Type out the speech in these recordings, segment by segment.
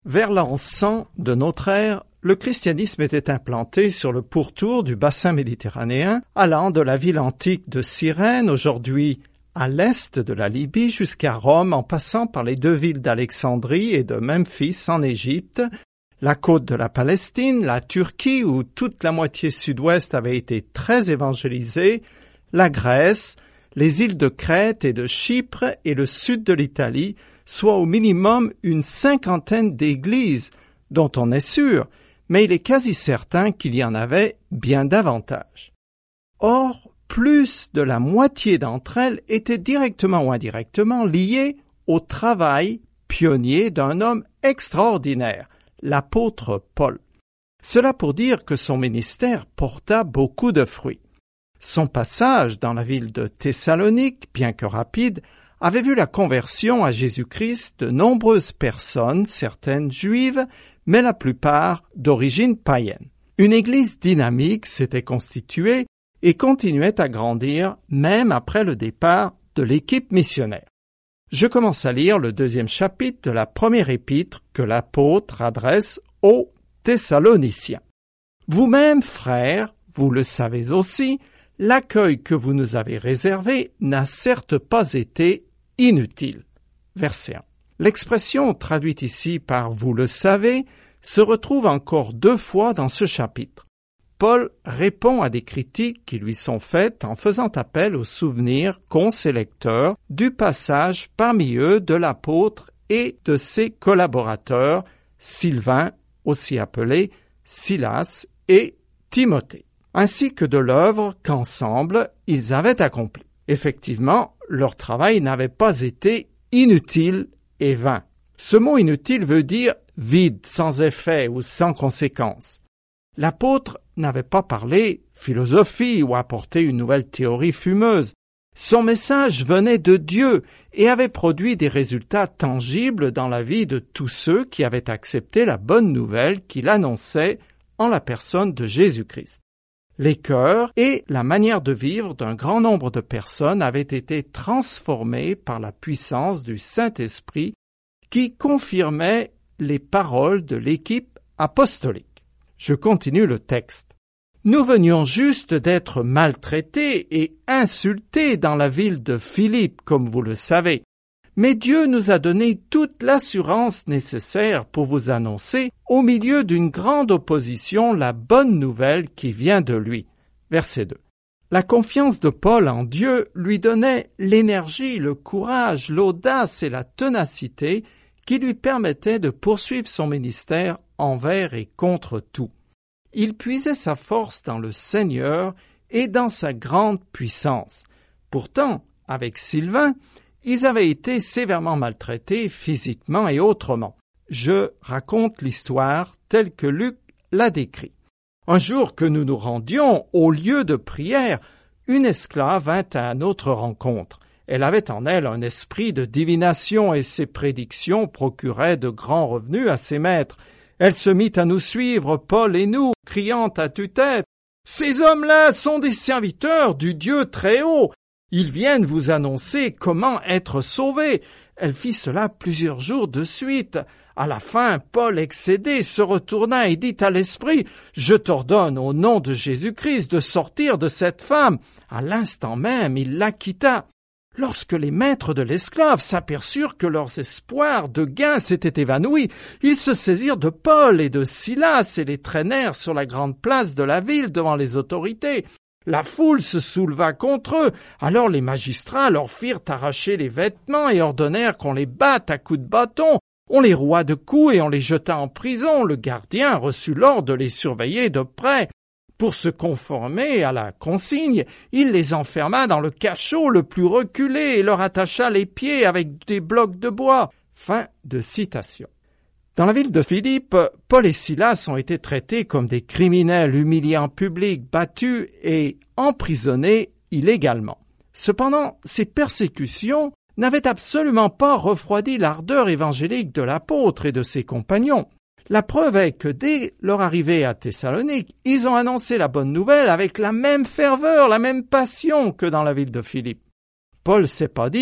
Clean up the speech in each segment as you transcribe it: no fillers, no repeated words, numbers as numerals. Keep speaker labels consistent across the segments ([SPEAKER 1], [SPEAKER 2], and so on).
[SPEAKER 1] Vers l'an 100 de notre ère, le christianisme était implanté sur le pourtour du bassin méditerranéen, allant de la ville antique de Cyrène, aujourd'hui à l'est de la Libye, jusqu'à Rome, en passant par les deux villes d'Alexandrie et de Memphis en Égypte, la côte de la Palestine, la Turquie où toute la moitié sud-ouest avait été très évangélisée, la Grèce, les îles de Crète et de Chypre et le sud de l'Italie, soit au minimum une 50aine d'églises, dont on est sûr, mais il est quasi certain qu'il y en avait bien davantage. Or, plus de la moitié d'entre elles étaient directement ou indirectement liées au travail pionnier d'un homme extraordinaire, l'apôtre Paul. Cela pour dire que son ministère porta beaucoup de fruits. Son passage dans la ville de Thessalonique, bien que rapide, avait vu la conversion à Jésus-Christ de nombreuses personnes, certaines juives, mais la plupart d'origine païenne. Une église dynamique s'était constituée et continuait à grandir même après le départ de l'équipe missionnaire. Je commence à lire le 2e chapitre de la première épître que l'apôtre adresse aux Thessaloniciens. Vous-même, frères, vous le savez aussi, l'accueil que vous nous avez réservé n'a certes pas été inutile. Verset 1. L'expression traduite ici par « vous le savez » se retrouve encore 2 fois dans ce chapitre. Paul répond à des critiques qui lui sont faites en faisant appel aux souvenirs qu'ont ses lecteurs du passage parmi eux de l'apôtre et de ses collaborateurs, Sylvain, aussi appelé Silas, et Timothée, ainsi que de l'œuvre qu'ensemble ils avaient accomplie. Effectivement, leur travail n'avait pas été inutile et vain. Ce mot inutile veut dire vide, sans effet ou sans conséquence. L'apôtre n'avait pas parlé philosophie ou apporté une nouvelle théorie fumeuse. Son message venait de Dieu et avait produit des résultats tangibles dans la vie de tous ceux qui avaient accepté la bonne nouvelle qu'il annonçait en la personne de Jésus-Christ. Les cœurs et la manière de vivre d'un grand nombre de personnes avaient été transformés par la puissance du Saint-Esprit qui confirmait les paroles de l'équipe apostolique. Je continue le texte. Nous venions juste d'être maltraités et insultés dans la ville de Philippe, comme vous le savez. Mais Dieu nous a donné toute l'assurance nécessaire pour vous annoncer, au milieu d'une grande opposition, la bonne nouvelle qui vient de lui. Verset 2. La confiance de Paul en Dieu lui donnait l'énergie, le courage, l'audace et la ténacité qui lui permettaient de poursuivre son ministère envers et contre tout. Il puisait sa force dans le Seigneur et dans sa grande puissance. Pourtant, avec Sylvain, ils avaient été sévèrement maltraités physiquement et autrement. Je raconte l'histoire telle que Luc l'a décrit. Un jour que nous nous rendions au lieu de prière, une esclave vint à notre rencontre. Elle avait en elle un esprit de divination et ses prédictions procuraient de grands revenus à ses maîtres. Elle se mit à nous suivre, Paul et nous, criant à tue-tête « Ces hommes-là sont des serviteurs du Dieu très haut. Ils viennent vous annoncer comment être sauvés. » Elle fit cela plusieurs jours de suite. À la fin, Paul, excédé, se retourna et dit à l'esprit « Je t'ordonne au nom de Jésus-Christ de sortir de cette femme. » À l'instant même, il la quitta. Lorsque les maîtres de l'esclave s'aperçurent que leurs espoirs de gain s'étaient évanouis, ils se saisirent de Paul et de Silas et les traînèrent sur la grande place de la ville devant les autorités. La foule se souleva contre eux. Alors les magistrats leur firent arracher les vêtements et ordonnèrent qu'on les batte à coups de bâton. On les roua de coups et on les jeta en prison. Le gardien reçut l'ordre de les surveiller de près. Pour se conformer à la consigne, il les enferma dans le cachot le plus reculé et leur attacha les pieds avec des blocs de bois. Fin de citation. Dans la ville de Philippe, Paul et Silas ont été traités comme des criminels humiliés en public, battus et emprisonnés illégalement. Cependant, ces persécutions n'avaient absolument pas refroidi l'ardeur évangélique de l'apôtre et de ses compagnons. La preuve est que dès leur arrivée à Thessalonique, ils ont annoncé la bonne nouvelle avec la même ferveur, la même passion que dans la ville de Philippe. Paul s'est pas dit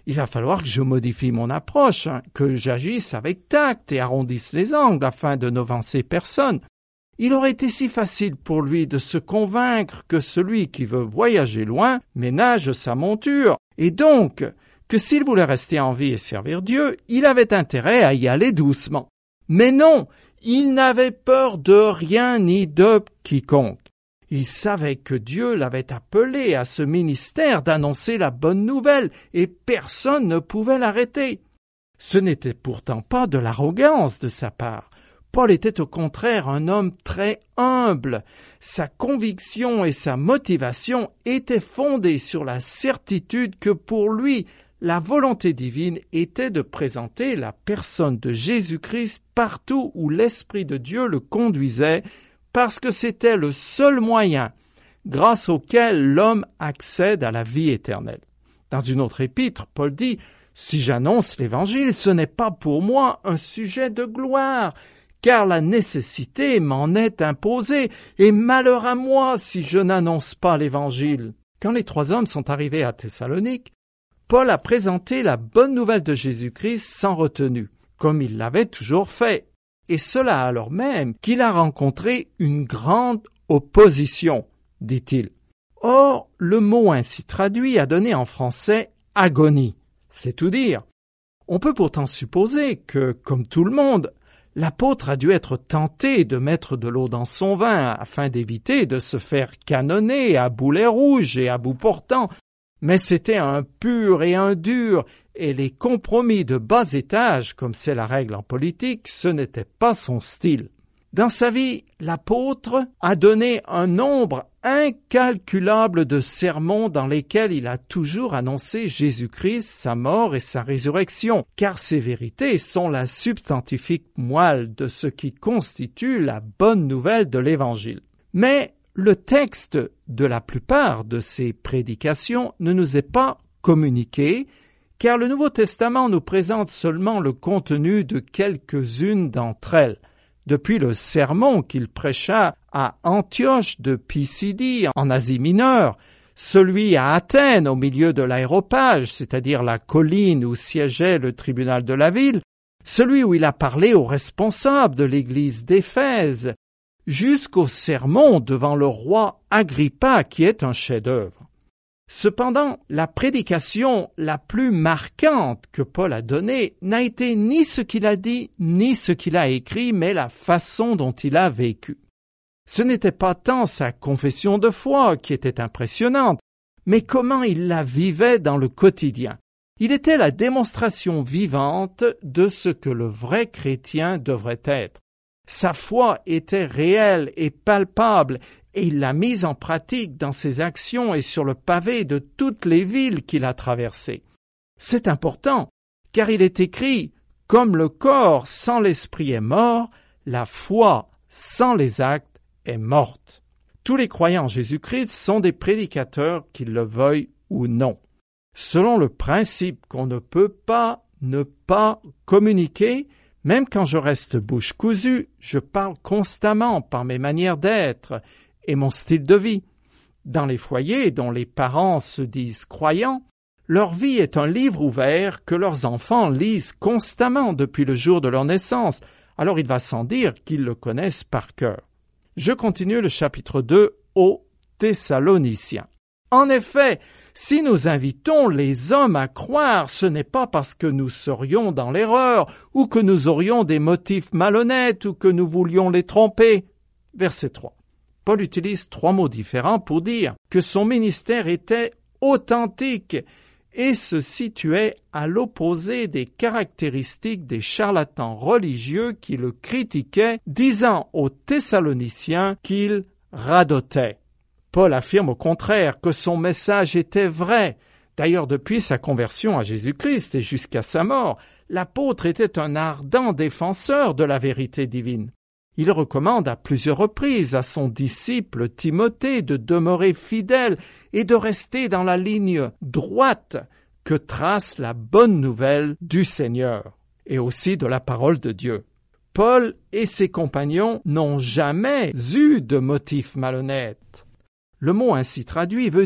[SPEAKER 1] il va falloir que je modifie mon approche, que j'agisse avec tact et arrondisse les angles afin de n'offenser personne. Il aurait été si facile pour lui de se convaincre que celui qui veut voyager loin ménage sa monture, et donc que s'il voulait rester en vie et servir Dieu, il avait intérêt à y aller doucement. Mais non, il n'avait peur de rien ni de quiconque. Il savait que Dieu l'avait appelé à ce ministère d'annoncer la bonne nouvelle, et personne ne pouvait l'arrêter. Ce n'était pourtant pas de l'arrogance de sa part. Paul était au contraire un homme très humble. Sa conviction et sa motivation étaient fondées sur la certitude que pour lui, la volonté divine était de présenter la personne de Jésus-Christ partout où l'Esprit de Dieu le conduisait, parce que c'était le seul moyen grâce auquel l'homme accède à la vie éternelle. Dans une autre épître, Paul dit « Si j'annonce l'Évangile, ce n'est pas pour moi un sujet de gloire, car la nécessité m'en est imposée, et malheur à moi si je n'annonce pas l'Évangile. » Quand les 3 hommes sont arrivés à Thessalonique, Paul a présenté la bonne nouvelle de Jésus-Christ sans retenue, comme il l'avait toujours fait, et cela alors même qu'il a rencontré une grande opposition, dit-il. Or, le mot ainsi traduit a donné en français « agonie », c'est tout dire. On peut pourtant supposer que, comme tout le monde, l'apôtre a dû être tenté de mettre de l'eau dans son vin afin d'éviter de se faire canonner à boulet rouge et à bout portant, mais c'était un pur et un dur, et les compromis de bas étage, comme c'est la règle en politique, ce n'était pas son style. Dans sa vie, l'apôtre a donné un nombre incalculable de sermons dans lesquels il a toujours annoncé Jésus-Christ, sa mort et sa résurrection, car ces vérités sont la substantifique moelle de ce qui constitue la bonne nouvelle de l'Évangile. Mais le texte de la plupart de ces prédications ne nous est pas communiqué, car le Nouveau Testament nous présente seulement le contenu de quelques-unes d'entre elles. Depuis le sermon qu'il prêcha à Antioche de Pisidie, en Asie mineure, celui à Athènes au milieu de l'aréopage, c'est-à-dire la colline où siégeait le tribunal de la ville, celui où il a parlé aux responsables de l'église d'Éphèse, jusqu'au sermon devant le roi Agrippa qui est un chef-d'œuvre. Cependant, la prédication la plus marquante que Paul a donnée n'a été ni ce qu'il a dit, ni ce qu'il a écrit, mais la façon dont il a vécu. Ce n'était pas tant sa confession de foi qui était impressionnante, mais comment il la vivait dans le quotidien. Il était la démonstration vivante de ce que le vrai chrétien devrait être. Sa foi était réelle et palpable, et il l'a mise en pratique dans ses actions et sur le pavé de toutes les villes qu'il a traversées. C'est important, car il est écrit « Comme le corps sans l'esprit est mort, la foi sans les actes est morte. » Tous les croyants en Jésus-Christ sont des prédicateurs, qu'ils le veuillent ou non. Selon le principe qu'on ne peut pas ne pas communiquer, même quand je reste bouche cousue, je parle constamment par mes manières d'être et mon style de vie. Dans les foyers dont les parents se disent croyants, leur vie est un livre ouvert que leurs enfants lisent constamment depuis le jour de leur naissance, alors il va sans dire qu'ils le connaissent par cœur. Je continue le chapitre 2 aux Thessaloniciens. En effet, si nous invitons les hommes à croire, ce n'est pas parce que nous serions dans l'erreur, ou que nous aurions des motifs malhonnêtes, ou que nous voulions les tromper. Verset 3. Paul utilise 3 mots différents pour dire que son ministère était authentique et se situait à l'opposé des caractéristiques des charlatans religieux qui le critiquaient, disant aux Thessaloniciens qu'il radotait. Paul affirme au contraire que son message était vrai. D'ailleurs, depuis sa conversion à Jésus-Christ et jusqu'à sa mort, l'apôtre était un ardent défenseur de la vérité divine. Il recommande à plusieurs reprises à son disciple Timothée de demeurer fidèle et de rester dans la ligne droite que trace la bonne nouvelle du Seigneur et aussi de la parole de Dieu. Paul et ses compagnons n'ont jamais eu de motifs malhonnêtes. Le mot ainsi traduit veut dire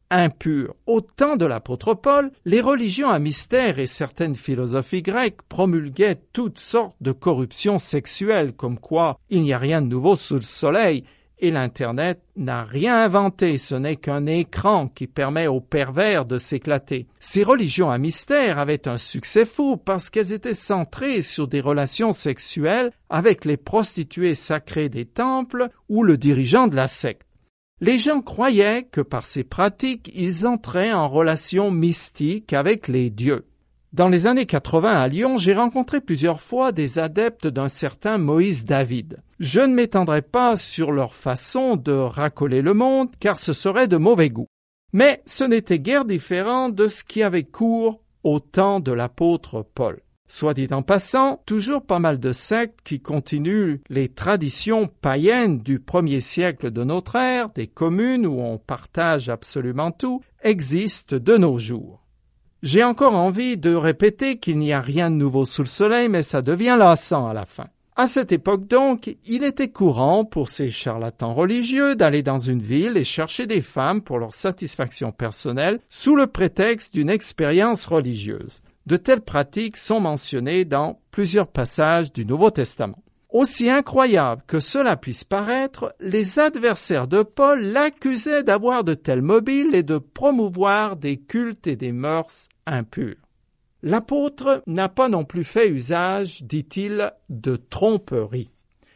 [SPEAKER 1] impurs. Au temps de l'apôtre Paul, les religions à mystère et certaines philosophies grecques promulguaient toutes sortes de corruptions sexuelles, comme quoi il n'y a rien de nouveau sous le soleil, et l'Internet n'a rien inventé, ce n'est qu'un écran qui permet aux pervers de s'éclater. Ces religions à mystère avaient un succès fou parce qu'elles étaient centrées sur des relations sexuelles avec les prostituées sacrées des temples ou le dirigeant de la secte. Les gens croyaient que par ces pratiques, ils entraient en relation mystique avec les dieux. Dans les années 80 à Lyon, j'ai rencontré plusieurs fois des adeptes d'un certain Moïse David. Je ne m'étendrai pas sur leur façon de racoler le monde, car ce serait de mauvais goût. Mais ce n'était guère différent de ce qui avait cours au temps de l'apôtre Paul. Soit dit en passant, toujours pas mal de sectes qui continuent les traditions païennes du 1er siècle de notre ère, des communes où on partage absolument tout, existent de nos jours. J'ai encore envie de répéter qu'il n'y a rien de nouveau sous le soleil, mais ça devient lassant à la fin. À cette époque donc, il était courant pour ces charlatans religieux d'aller dans une ville et chercher des femmes pour leur satisfaction personnelle sous le prétexte d'une expérience religieuse. De telles pratiques sont mentionnées dans plusieurs passages du Nouveau Testament. Aussi incroyable que cela puisse paraître, les adversaires de Paul l'accusaient d'avoir de tels mobiles et de promouvoir des cultes et des mœurs impures. L'apôtre n'a pas non plus fait usage, dit-il, de tromperie.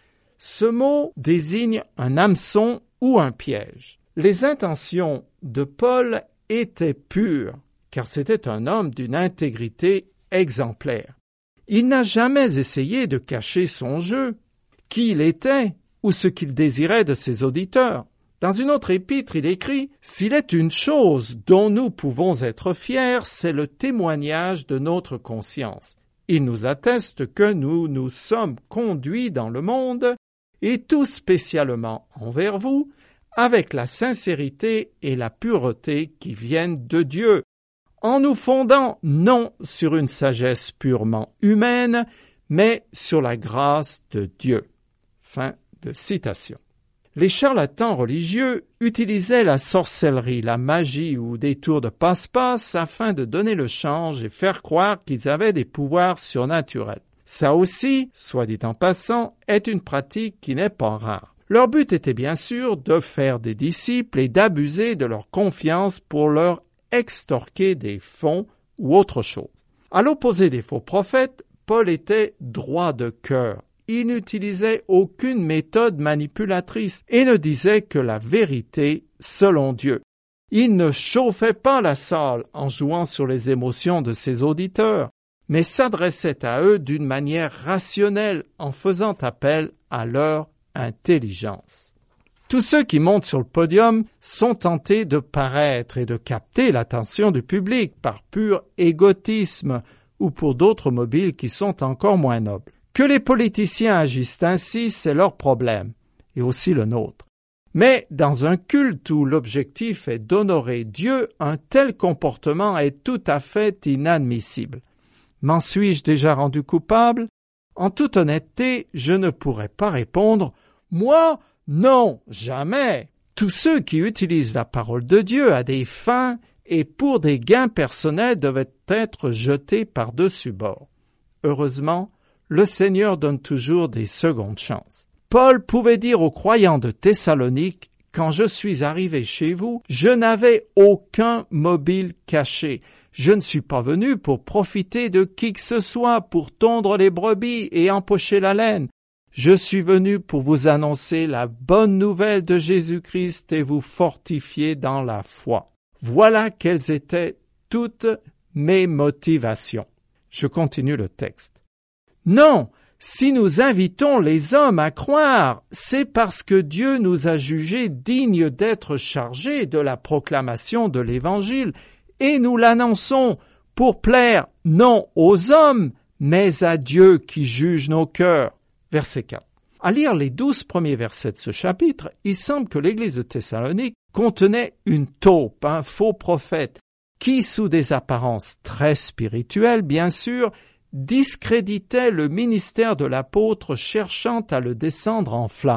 [SPEAKER 1] Ce mot désigne un hameçon ou un piège. Les intentions de Paul étaient pures, car c'était un homme d'une intégrité exemplaire. Il n'a jamais essayé de cacher son jeu, qui il était ou ce qu'il désirait de ses auditeurs. Dans une autre épître, il écrit « S'il est une chose dont nous pouvons être fiers, c'est le témoignage de notre conscience. Il nous atteste que nous nous sommes conduits dans le monde, et tout spécialement envers vous, avec la sincérité et la pureté qui viennent de Dieu, en nous fondant non sur une sagesse purement humaine, mais sur la grâce de Dieu. » Fin de citation. Les charlatans religieux utilisaient la sorcellerie, la magie ou des tours de passe-passe afin de donner le change et faire croire qu'ils avaient des pouvoirs surnaturels. Ça aussi, soit dit en passant, est une pratique qui n'est pas rare. Leur but était bien sûr de faire des disciples et d'abuser de leur confiance pour leur extorquer des fonds ou autre chose. À l'opposé des faux prophètes, Paul était droit de cœur. Il n'utilisait aucune méthode manipulatrice et ne disait que la vérité selon Dieu. Il ne chauffait pas la salle en jouant sur les émotions de ses auditeurs, mais s'adressait à eux d'une manière rationnelle en faisant appel à leur intelligence. Tous ceux qui montent sur le podium sont tentés de paraître et de capter l'attention du public par pur égotisme ou pour d'autres mobiles qui sont encore moins nobles. Que les politiciens agissent ainsi, c'est leur problème, et aussi le nôtre. Mais dans un culte où l'objectif est d'honorer Dieu, un tel comportement est tout à fait inadmissible. M'en suis-je déjà rendu coupable? En toute honnêteté, je ne pourrais pas répondre « Moi, non, jamais !» Tous ceux qui utilisent la parole de Dieu à des fins et pour des gains personnels devaient être jetés par-dessus bord. Heureusement, le Seigneur donne toujours des secondes chances. Paul pouvait dire aux croyants de Thessalonique, « Quand je suis arrivé chez vous, je n'avais aucun mobile caché. Je ne suis pas venu pour profiter de qui que ce soit, pour tondre les brebis et empocher la laine. Je suis venu pour vous annoncer la bonne nouvelle de Jésus-Christ et vous fortifier dans la foi. » Voilà quelles étaient toutes mes motivations. Je continue le texte. Non, si nous invitons les hommes à croire, c'est parce que Dieu nous a jugés dignes d'être chargés de la proclamation de l'Évangile et nous l'annonçons pour plaire non aux hommes, mais à Dieu qui juge nos cœurs. Verset 4. À lire les 12 premiers versets de ce chapitre, il semble que l'église de Thessalonique contenait une taupe, un faux prophète, qui, sous des apparences très spirituelles, bien sûr, discréditait le ministère de l'apôtre cherchant à le descendre en flammes.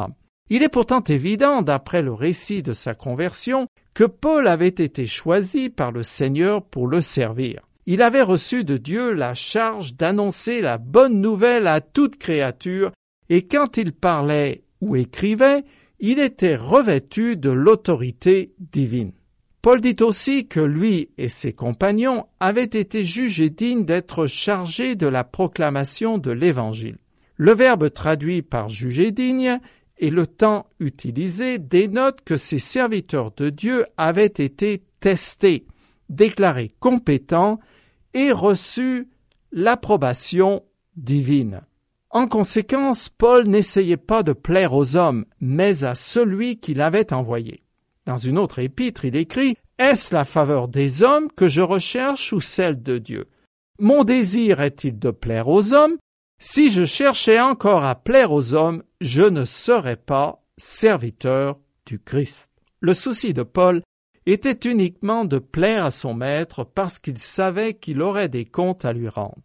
[SPEAKER 1] Il est pourtant évident, d'après le récit de sa conversion, que Paul avait été choisi par le Seigneur pour le servir. Il avait reçu de Dieu la charge d'annoncer la bonne nouvelle à toute créature, et quand il parlait ou écrivait, il était revêtu de l'autorité divine. Paul dit aussi que lui et ses compagnons avaient été jugés dignes d'être chargés de la proclamation de l'Évangile. Le verbe traduit par « juger digne » et le temps utilisé dénote que ces serviteurs de Dieu avaient été testés, déclarés compétents et reçu l'approbation divine. En conséquence, Paul n'essayait pas de plaire aux hommes, mais à celui qui l'avait envoyé. Dans une autre épître, il écrit « Est-ce la faveur des hommes que je recherche ou celle de Dieu? Mon désir est-il de plaire aux hommes? Si je cherchais encore à plaire aux hommes, je ne serais pas serviteur du Christ. » Le souci de Paul était uniquement de plaire à son maître parce qu'il savait qu'il aurait des comptes à lui rendre.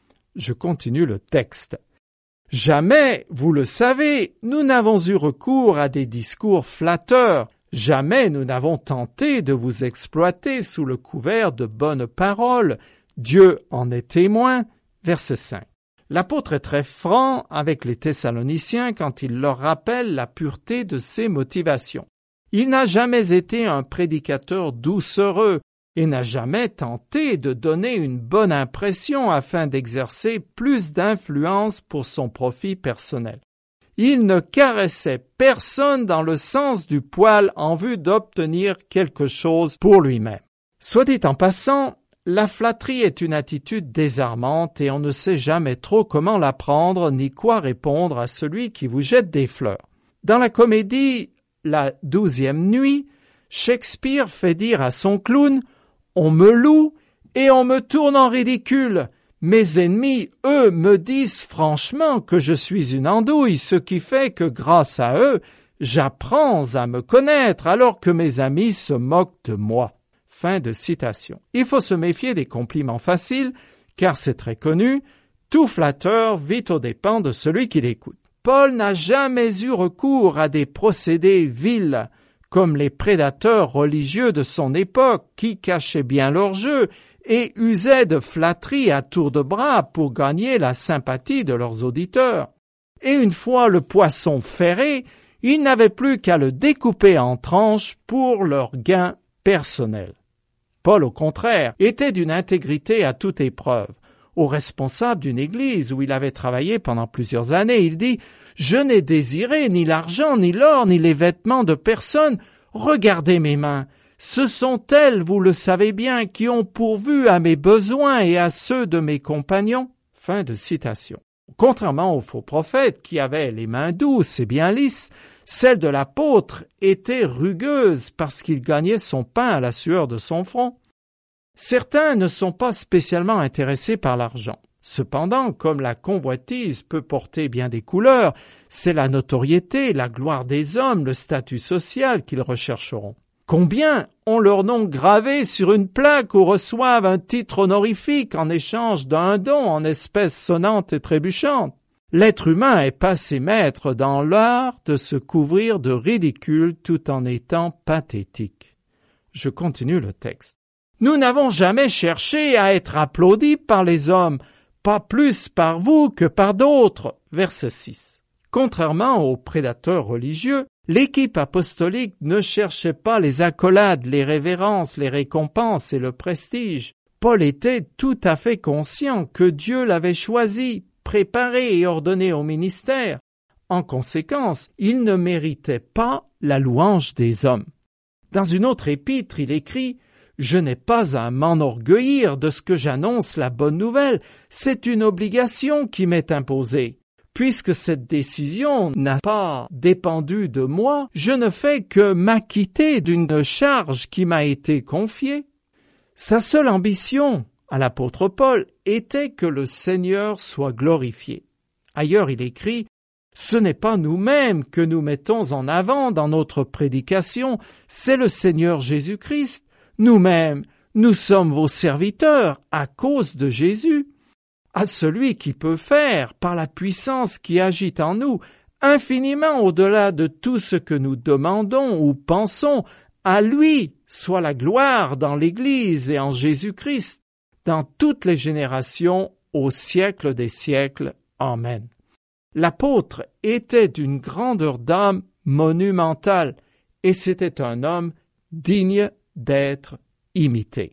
[SPEAKER 1] Je continue le texte. « Jamais, vous le savez, nous n'avons eu recours à des discours flatteurs. Jamais nous n'avons tenté de vous exploiter sous le couvert de bonnes paroles. Dieu en est témoin. » Verset 5. L'apôtre est très franc avec les Thessaloniciens quand il leur rappelle la pureté de ses motivations. Il n'a jamais été un prédicateur doucereux et n'a jamais tenté de donner une bonne impression afin d'exercer plus d'influence pour son profit personnel. Il ne caressait personne dans le sens du poil en vue d'obtenir quelque chose pour lui-même. Soit dit en passant, la flatterie est une attitude désarmante et on ne sait jamais trop comment la prendre ni quoi répondre à celui qui vous jette des fleurs. Dans la comédie La 12e nuit, Shakespeare fait dire à son clown « On me loue et on me tourne en ridicule. Mes ennemis, eux, me disent franchement que je suis une andouille, ce qui fait que grâce à eux, j'apprends à me connaître alors que mes amis se moquent de moi. » Fin de citation. Il faut se méfier des compliments faciles, car c'est très connu, tout flatteur vit aux dépens de celui qui l'écoute. Paul n'a jamais eu recours à des procédés vils, comme les prédateurs religieux de son époque, qui cachaient bien leur jeu et usaient de flatterie à tour de bras pour gagner la sympathie de leurs auditeurs. Et une fois le poisson ferré, ils n'avaient plus qu'à le découper en tranches pour leur gain personnel. Paul, au contraire, était d'une intégrité à toute épreuve. Au responsable d'une église où il avait travaillé pendant plusieurs années, il dit « Je n'ai désiré ni l'argent, ni l'or, ni les vêtements de personne. Regardez mes mains. Ce sont elles, vous le savez bien, qui ont pourvu à mes besoins et à ceux de mes compagnons. » Fin de citation. Contrairement aux faux prophètes qui avaient les mains douces et bien lisses, celle de l'apôtre était rugueuse parce qu'il gagnait son pain à la sueur de son front. Certains ne sont pas spécialement intéressés par l'argent. Cependant, comme la convoitise peut porter bien des couleurs, c'est la notoriété, la gloire des hommes, le statut social qu'ils rechercheront. Combien ont leur nom gravé sur une plaque ou reçoivent un titre honorifique en échange d'un don en espèces sonnantes et trébuchantes? L'être humain est passé maître dans l'art de se couvrir de ridicule tout en étant pathétique. Je continue le texte. Nous n'avons jamais cherché à être applaudis par les hommes, pas plus par vous que par d'autres. Verset 6. Contrairement aux prédateurs religieux, l'équipe apostolique ne cherchait pas les accolades, les révérences, les récompenses et le prestige. Paul était tout à fait conscient que Dieu l'avait choisi, préparé et ordonné au ministère. En conséquence, il ne méritait pas la louange des hommes. Dans une autre épître, il écrit « Je n'ai pas à m'enorgueillir de ce que j'annonce la bonne nouvelle, c'est une obligation qui m'est imposée. Puisque cette décision n'a pas dépendu de moi, je ne fais que m'acquitter d'une charge qui m'a été confiée. » Sa seule ambition, à l'apôtre Paul, était que le Seigneur soit glorifié. Ailleurs, il écrit « Ce n'est pas nous-mêmes que nous mettons en avant dans notre prédication, c'est le Seigneur Jésus-Christ. Nous-mêmes, nous sommes vos serviteurs à cause de Jésus. À celui qui peut faire, par la puissance qui agit en nous, infiniment au-delà de tout ce que nous demandons ou pensons. À lui soit la gloire dans l'Église et en Jésus-Christ, dans toutes les générations, au siècle des siècles. Amen. L'apôtre était d'une grandeur d'âme monumentale, et c'était un homme digne d'être imité.